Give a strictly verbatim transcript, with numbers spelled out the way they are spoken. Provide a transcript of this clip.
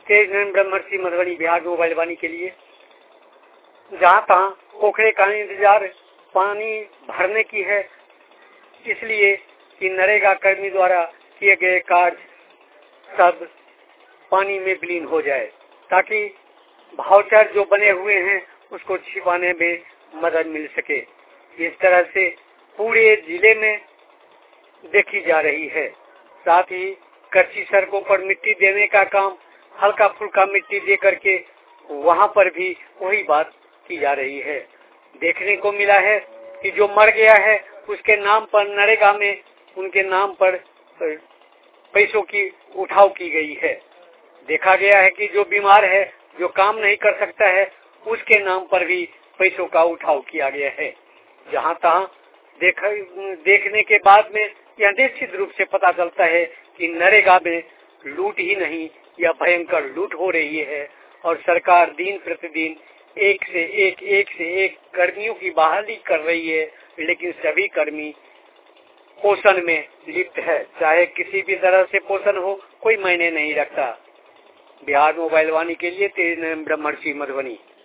तेज नयन ब्रह्मर्षि मधुबनी बिहार में मोबाइल वाणी के लिए जहाँ तहाँ पोखरे का इंतजार पानी भरने की है, इसलिए कि नरेगा कर्मी द्वारा किए गए कार्य सब पानी में विलीन हो जाए, ताकि भावचर जो बने हुए हैं उसको छिपाने में मदद मिल सके। इस तरह से पूरे जिले में देखी जा रही है। साथ ही कच्ची सड़कों पर मिट्टी देने का काम हल्का फुल्का मिट्टी दे करके वहां पर भी वही बात की जा रही है। देखने को मिला है कि जो मर गया है उसके नाम पर नरेगा में उनके नाम पर पैसों की उठाव की गई है। देखा गया है कि जो बीमार है, जो काम नहीं कर सकता है, उसके नाम पर भी पैसों का उठाव किया गया है। जहां तहां देख, देखने के बाद में यह निश्चित रूप से पता चलता है कि नरेगा में लूट ही नहीं, यह भयंकर लूट हो रही है और सरकार दिन प्रतिदिन एक से एक एक से एक कर्मियों की बहाली कर रही है, लेकिन सभी कर्मी पोषण में लिप्त है। चाहे किसी भी तरह से पोषण हो, कोई मायने नहीं रखता। बिहार मोबाइल वाणी के लिए तेज नयन ब्रह्मर्षि मधुबनी।